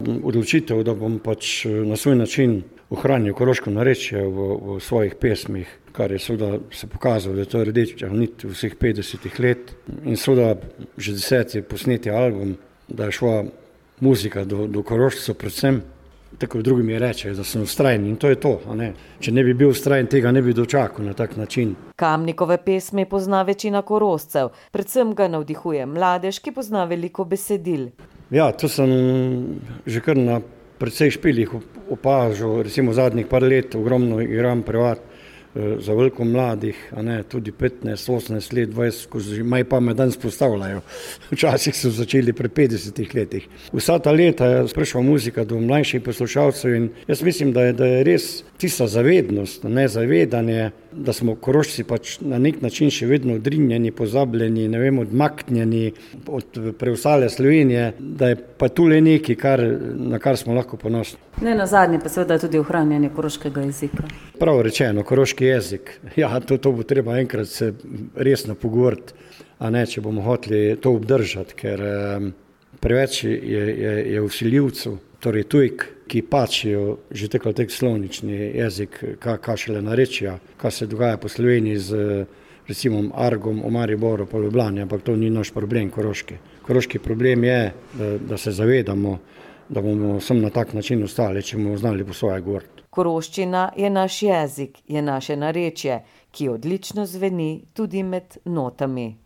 odločitev, da bom pač na svoj način ohranil koroško narečje v svojih pesmih, kar je seveda se pokazalo, da je to rdeča nit vseh 50 let in seveda že 10. posneti album, da je šla muzika do Korošcev predvsem. Tako drugi mi rečejo, da sem vztrajen in to je to. Če ne bi bil vztrajen, tega ne bi dočakal na tak način. Kamnikove pesmi pozna večina Korošcev, predvsem ga navdihuje mladež, ki pozna veliko besedil. Ja, to sem že kar na precej špilih opažal, recimo zadnjih par let ogromno igram privat za veliko mladih, tudi 15, 18 let, 20, ko maj pa me danes postavljajo. Včasih so začeli pri 50 letih. Vsa ta leta je prišla muzika do mlajših poslušalcev in jaz mislim, da je res tista zavednost, zavedanje, da smo Korošci pač na nek način še vedno odrinjeni, pozabljeni, odmaknjeni od preostale Slovenije, da je pa tu le nekaj, na kar smo lahko ponosni. Ne nazadnje pa seveda tudi ohranjanje koroškega jezika. Prav rečeno, koroški jezik. Ja, to bo treba enkrat se resno pogovoriti, če bomo hoteli to obdržati, ker preveč je vsiljivcev, torej tujk, ki pačijo že tako slovnični jezik, kaj šele narečja, kaj se dogaja po Sloveniji z recimo Argom, v Mariboru, po Ljubljani, ampak to ni naš problem koroški. Koroški problem je, da se zavedamo, da bomo sem na tak način ostali, če bomo znali po svoje govoriti. Koroščina je naš jezik, je naše narečje, ki odlično zveni tudi med notami.